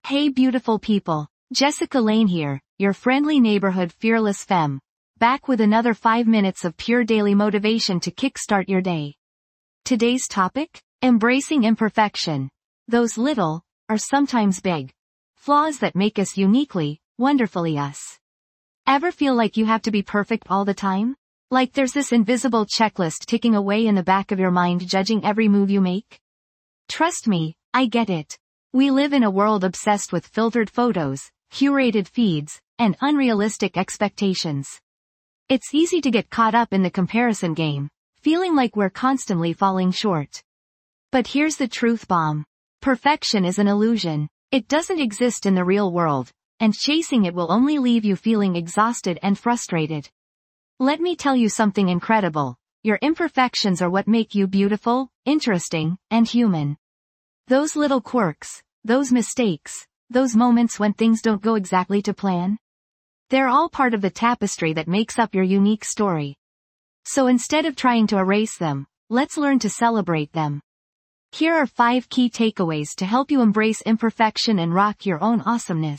Hey beautiful people, Jessica Lane here, your friendly neighborhood fearless femme, back with another 5 minutes of pure daily motivation to kickstart your day. Today's topic? Embracing imperfection. Those little, or sometimes big, flaws that make us uniquely, wonderfully us. Ever feel like you have to be perfect all the time? Like there's this invisible checklist ticking away in the back of your mind judging every move you make? Trust me, I get it. We live in a world obsessed with filtered photos, curated feeds, and unrealistic expectations. It's easy to get caught up in the comparison game, feeling like we're constantly falling short. But here's the truth bomb. Perfection is an illusion. It doesn't exist in the real world, and chasing it will only leave you feeling exhausted and frustrated. Let me tell you something incredible. Your imperfections are what make you beautiful, interesting, and human. Those little quirks, those mistakes, those moments when things don't go exactly to plan. They're all part of the tapestry that makes up your unique story. So instead of trying to erase them, let's learn to celebrate them. Here are 5 key takeaways to help you embrace imperfection and rock your own awesomeness.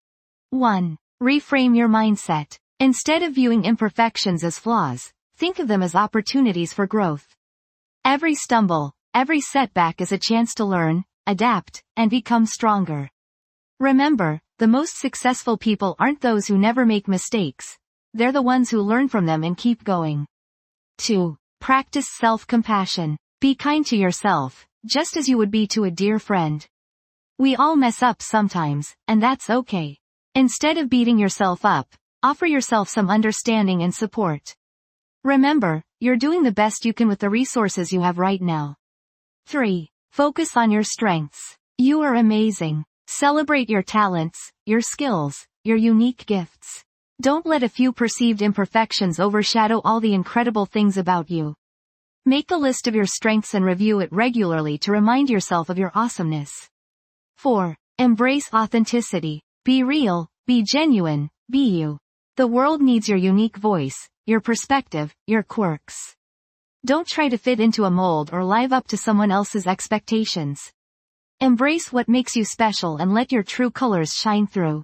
1. Reframe your mindset. Instead of viewing imperfections as flaws, think of them as opportunities for growth. Every stumble, every setback is a chance to learn, adapt, and become stronger. Remember, the most successful people aren't those who never make mistakes. They're the ones who learn from them and keep going. 2. Practice self-compassion. Be kind to yourself, just as you would be to a dear friend. We all mess up sometimes, and that's okay. Instead of beating yourself up, offer yourself some understanding and support. Remember, you're doing the best you can with the resources you have right now. 3. Focus on your strengths. You are amazing. Celebrate your talents, your skills, your unique gifts. Don't let a few perceived imperfections overshadow all the incredible things about you. Make a list of your strengths and review it regularly to remind yourself of your awesomeness. 4. Embrace authenticity. Be real, be genuine, be you. The world needs your unique voice, your perspective, your quirks. Don't try to fit into a mold or live up to someone else's expectations. Embrace what makes you special and let your true colors shine through.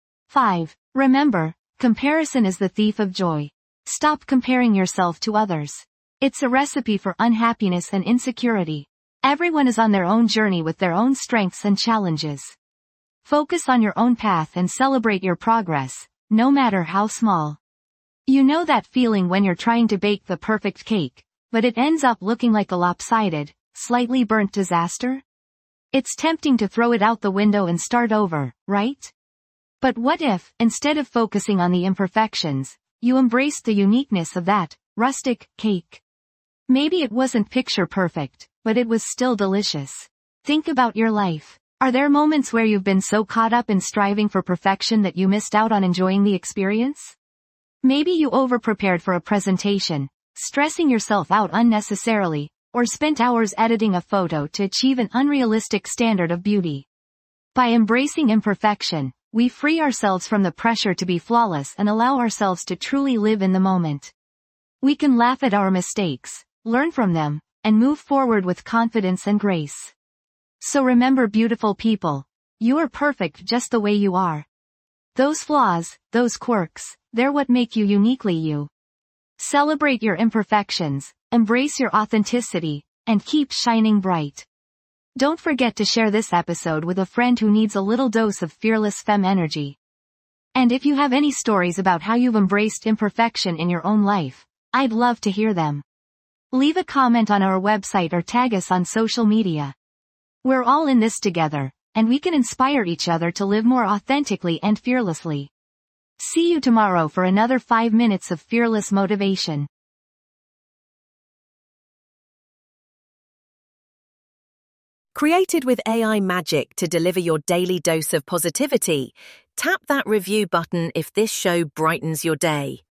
5. Remember, comparison is the thief of joy. Stop comparing yourself to others. It's a recipe for unhappiness and insecurity. Everyone is on their own journey with their own strengths and challenges. Focus on your own path and celebrate your progress, no matter how small. You know that feeling when you're trying to bake the perfect cake, but it ends up looking like a lopsided, slightly burnt disaster? It's tempting to throw it out the window and start over, right? But what if, instead of focusing on the imperfections, you embraced the uniqueness of that rustic cake? Maybe it wasn't picture perfect, but it was still delicious. Think about your life. Are there moments where you've been so caught up in striving for perfection that you missed out on enjoying the experience? Maybe you overprepared for a presentation, stressing yourself out unnecessarily, or spent hours editing a photo to achieve an unrealistic standard of beauty. By embracing imperfection, we free ourselves from the pressure to be flawless and allow ourselves to truly live in the moment. We can laugh at our mistakes, learn from them, and move forward with confidence and grace. So remember beautiful people, you are perfect just the way you are. Those flaws, those quirks, they're what make you uniquely you. Celebrate your imperfections, embrace your authenticity, and keep shining bright. Don't forget to share this episode with a friend who needs a little dose of fearless femme energy. And if you have any stories about how you've embraced imperfection in your own life, I'd love to hear them. Leave a comment on our website or tag us on social media. We're all in this together, and we can inspire each other to live more authentically and fearlessly. See you tomorrow for another 5 minutes of fearless motivation. Created with AI magic to deliver your daily dose of positivity, tap that review button if this show brightens your day.